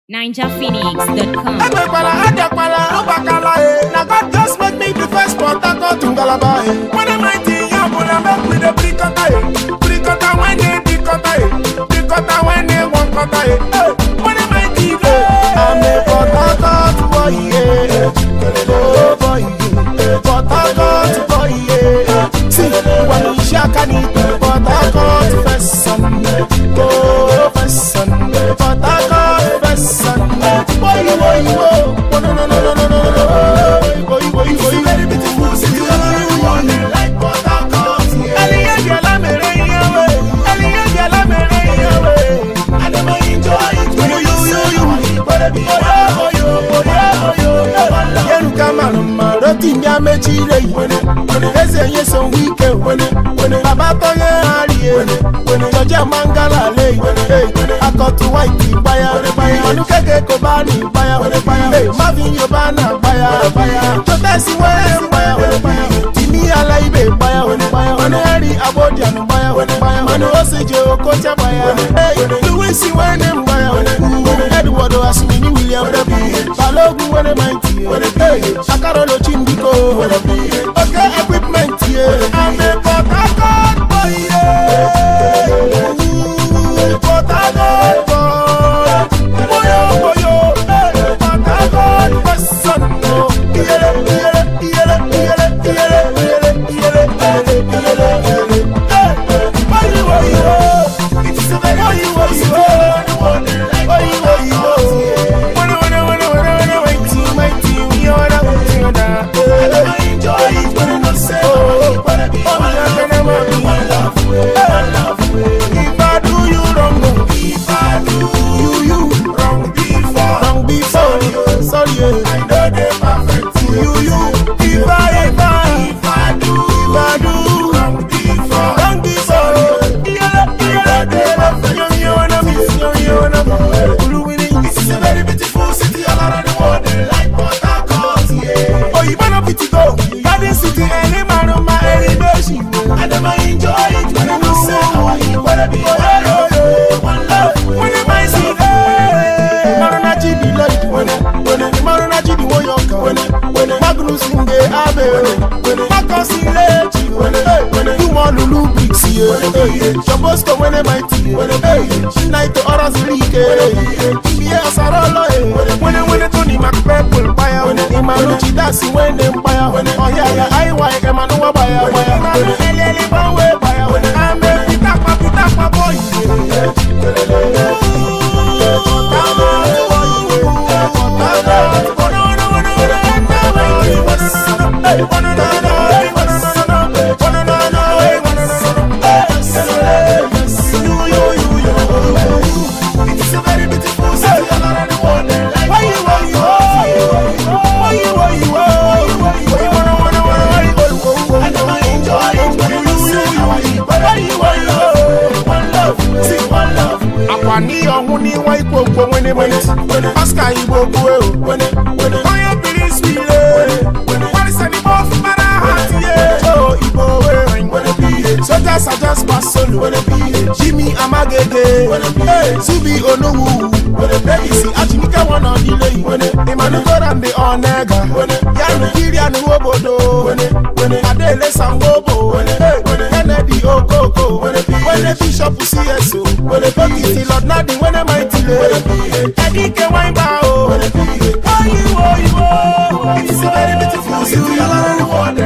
NinjaPhoenix.com. Now God just make me the first Port Harcourt to Galaba. When I'm 19, I'm gonna make me the pre-cutter when they pre-cutter when they won't cutter. When I'm 19, I'm a Port Harcourt boy, yeah. Oh boy, Port Harcourt boy, yeah. See, when you shaka need Port Harcourt first son, oh first son, Port Harcourt first son. Boy, no, very beautiful city. Like Port Harcourt, I never enjoy it when you better be Georgia Mangala lay, I got to white buyer, Manukake Kobani buyer, Marvin Yobana buyer, Totasi buyer, Tini Alaibe buyer, Manari Abodian buyer, Manu Osejo Kocha buyer, Louis Siwanem buyer, Edward Asmini William Balogu when a mighty, Sakarolo Chimbiko, okay, equipment here, I'm a Port Harcourt boy, Port Harcourt boy, Port Harcourt person, it's a very beautiful city all around the world, like Port Harcourt, yeah. Oh, you better be to go. Garden City, any man on my elevation. I never enjoy it when I say how you better be one love. When you might see Marunachi be like when Marunachi be when Magnus in the Abbey, when Marcus in Lechi, when you want Lulu Bricks here, Jabosco when I might see, she night to Oras League. Yes, when Tony McPepple buyer, when Imanuchi Dasi when they buyer, when oh yeah, I want Emmanuel buyer, when I'm a Pitaka boy. It's a very beautiful city all around the world. I never enjoy it when you say how you one love, see one love. Akwani ohuni wa ikoko when Pascal Ibogo when Oya Bilis Wile when Warisani Bof Mara Joe Ibo when Soldiers are just pass solo Jimmy Amagege Subi Onowu when see Achinika one on delay when Emmanuel and the Onega Yanu Kirian Wobodo when Adele Sangobo when Kennedy Okoko when the Bishop CSO when the Bokiti Lord Nadi when the mighty Eddie Kewaiba it's a very beautiful city all around the world.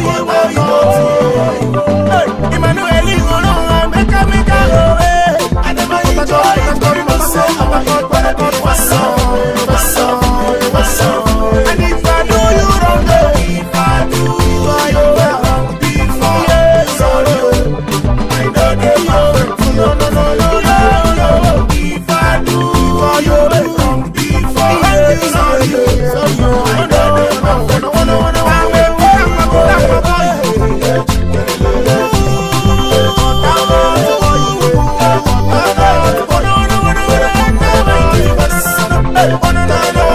Emmanuel I never enjoy it when you say and if I do you wrong, if I do you wrong before, I know they no. If I do you wrong before, I know they